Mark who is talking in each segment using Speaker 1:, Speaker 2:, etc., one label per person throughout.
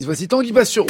Speaker 1: Voici Tanguy Passureau.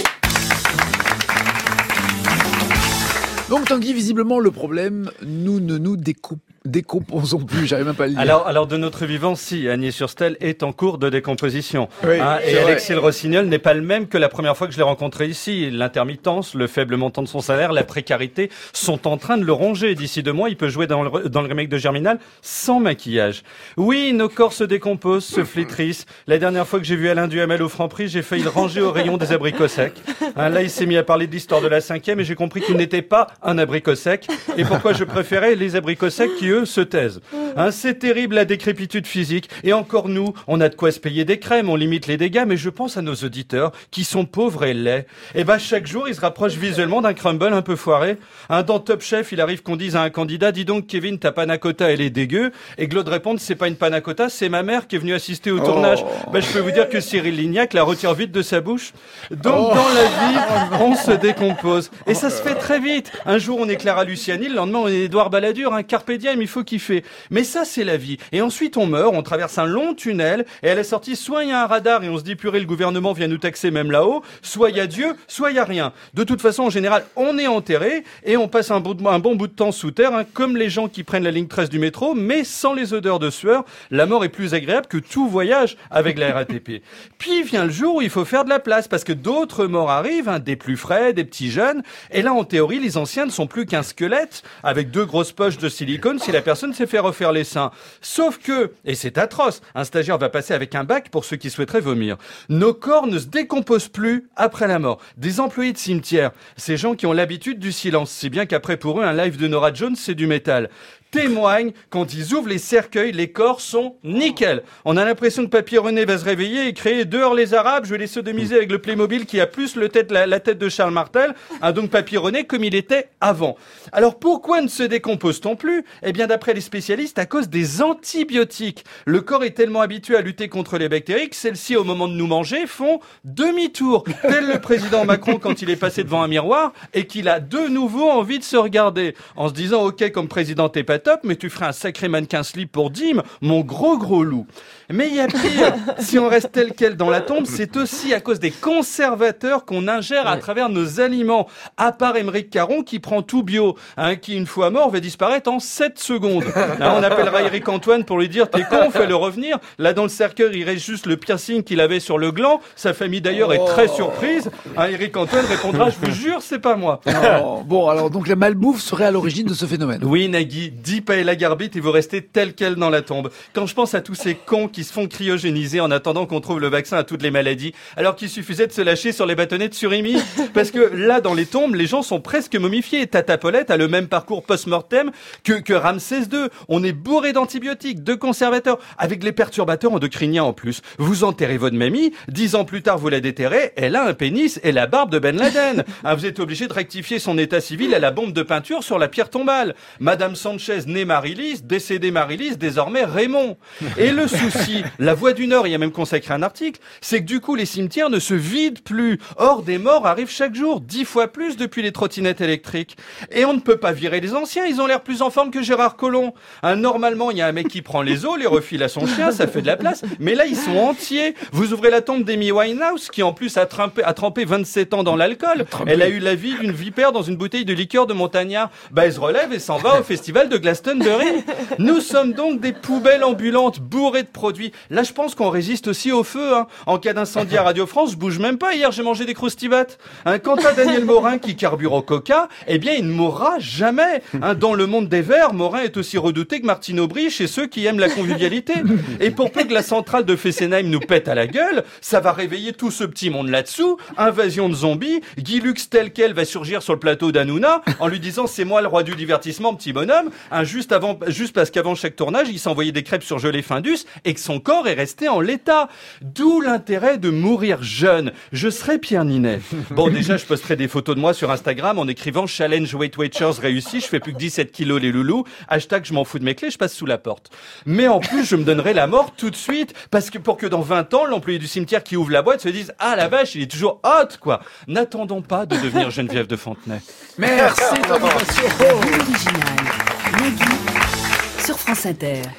Speaker 1: Donc Tanguy, visiblement le problème, nous ne nous décomposons plus, j'arrive même pas à le dire.
Speaker 2: Alors de notre vivant, si, Agnières-sur-Stel est en cours de décomposition.
Speaker 1: Oui,
Speaker 2: Et Alexis Le Rossignol n'est pas le même que la première fois que je l'ai rencontré ici. L'intermittence, le faible montant de son salaire, la précarité sont en train de le ronger. D'ici 2 mois, il peut jouer dans le remake de Germinal sans maquillage. Oui, nos corps se décomposent, se flétrissent. La dernière fois que j'ai vu Alain Duhamel au Franprix, j'ai failli le ranger au rayon des abricots secs. Là, il s'est mis à parler de l'histoire de la 5e et j'ai compris qu'il n'était pas un abricot sec. Et pourquoi je préférais les abricots secs qui, eux, se taisent. C'est terrible la décrépitude physique. Et encore nous, on a de quoi se payer des crèmes, on limite les dégâts, mais je pense à nos auditeurs qui sont pauvres et laids. Et chaque jour, ils se rapprochent visuellement d'un crumble un peu foiré. Dans Top Chef, il arrive qu'on dise à un candidat, dis donc Kevin, ta panna cotta, elle est dégueu. Et Claude répond, c'est pas une panna cotta, c'est ma mère qui est venue assister au tournage. Je peux vous dire que Cyril Lignac la retire vite de sa bouche. Donc dans la vie, on se décompose. Et ça se fait très vite. Un jour, on est Clara Luciani, le lendemain, on est Édouard Balladur, un carpe diem, il faut kiffer. Mais ça, c'est la vie. Et ensuite, on meurt, on traverse un long tunnel, et à la sortie, soit il y a un radar, et on se dit, purée, le gouvernement vient nous taxer même là-haut, soit il y a Dieu, soit il y a rien. De toute façon, en général, on est enterré, et on passe un bon bout de temps sous terre, comme les gens qui prennent la ligne 13 du métro, mais sans les odeurs de sueur. La mort est plus agréable que tout voyage avec la RATP. Puis vient le jour où il faut faire de la place, parce que d'autres morts arrivent, des plus frais, des petits jeunes, et là, en théorie, les anciens ne sont plus qu'un squelette, avec 2 grosses poches de silicone si la personne s'est fait refaire les seins. Sauf que, et c'est atroce, un stagiaire va passer avec un bac pour ceux qui souhaiteraient vomir. Nos corps ne se décomposent plus après la mort. Des employés de cimetière, ces gens qui ont l'habitude du silence, si bien qu'après pour eux, un live de Norah Jones, c'est du métal. Témoignent, quand ils ouvrent les cercueils, les corps sont nickel. On a l'impression que Papy René va se réveiller et créer dehors les Arabes. Je vais les sodomiser avec le Playmobil qui a plus la tête de Charles Martel. Donc Papy René comme il était avant. Alors pourquoi ne se décompose-t-on plus ? Eh bien d'après les spécialistes, à cause des antibiotiques. Le corps est tellement habitué à lutter contre les bactéries que celles-ci, au moment de nous manger, font demi-tour. Tel le président Macron quand il est passé devant un miroir et qu'il a de nouveau envie de se regarder. En se disant, ok, comme président t'es pas top, mais tu ferais un sacré mannequin slip pour Dim, mon gros loup. Mais il y a pire, si on reste tel quel dans la tombe, c'est aussi à cause des conservateurs qu'on ingère à travers nos aliments. À part Émeric Caron qui prend tout bio, qui une fois mort va disparaître en 7 secondes. On appellera Eric Antoine pour lui dire t'es con, fais-le revenir. Là dans le cercueil, il reste juste le piercing qu'il avait sur le gland. Sa famille d'ailleurs est très surprise. Eric Antoine répondra, je vous jure, c'est pas moi.
Speaker 1: Bon, alors donc la malbouffe serait à l'origine de ce phénomène.
Speaker 2: Oui, Nagui, dis Paella Garbit et vous restez tel quel dans la tombe. Quand je pense à tous ces cons qui se font cryogéniser en attendant qu'on trouve le vaccin à toutes les maladies, alors qu'il suffisait de se lâcher sur les bâtonnets de surimi. Parce que là, dans les tombes, les gens sont presque momifiés. Tata Paulette a le même parcours post-mortem que Ramsès II. On est bourré d'antibiotiques, de conservateurs, avec les perturbateurs endocriniens en plus. Vous enterrez votre mamie, 10 ans plus tard, vous la déterrez, elle a un pénis et la barbe de Ben Laden. Vous êtes obligé de rectifier son état civil à la bombe de peinture sur la pierre tombale. Madame Sanchez, née Marie-Lise, décédée Marie-Lise, désormais Raymond. Et le souci, la Voix du Nord y a même consacré un article, c'est que du coup les cimetières ne se vident plus. Or des morts arrivent chaque jour, 10 fois plus depuis les trottinettes électriques. Et on ne peut pas virer les anciens, ils ont l'air plus en forme que Gérard Collomb. Normalement, il y a un mec qui prend les os, les refile à son chien, ça fait de la place. Mais là, ils sont entiers. Vous ouvrez la tombe d'Amy Winehouse, qui en plus a trempé 27 ans dans l'alcool. Elle a eu la vie d'une vipère dans une bouteille de liqueur de Montagnard. Elle se relève et s'en va au festival de Glastonbury. Nous sommes donc des poubelles ambulantes bourrées de produits. Là, je pense qu'on résiste aussi au feu. En cas d'incendie à Radio France, je bouge même pas. Hier, j'ai mangé des croustibates. Quant à Daniel Morin qui carbure au coca, eh bien, il ne mourra jamais. Dans le monde des Verts, Morin est aussi redouté que Martine Aubry chez ceux qui aiment la convivialité. Et pour peu que la centrale de Fessenheim nous pète à la gueule, ça va réveiller tout ce petit monde là-dessous. Invasion de zombies. Guy Lux tel quel va surgir sur le plateau d'Hanouna en lui disant c'est moi le roi du divertissement, petit bonhomme. Juste parce qu'avant chaque tournage, il s'envoyait des crêpes surgelées Findus et que son corps est resté en l'état. D'où l'intérêt de mourir jeune. Je serai Pierre Ninet. Bon, déjà, je posterai des photos de moi sur Instagram en écrivant challenge Weight Watchers réussi. Je fais plus que 17 kilos les loulous. Hashtag je m'en fous de mes clés, je passe sous la porte. Mais en plus, je me donnerai la mort tout de suite parce que pour que dans 20 ans, l'employé du cimetière qui ouvre la boîte se dise ah la vache, il est toujours hot quoi. N'attendons pas de devenir Geneviève de Fontenay.
Speaker 1: Merci.
Speaker 3: Original. Nagui sur France Inter.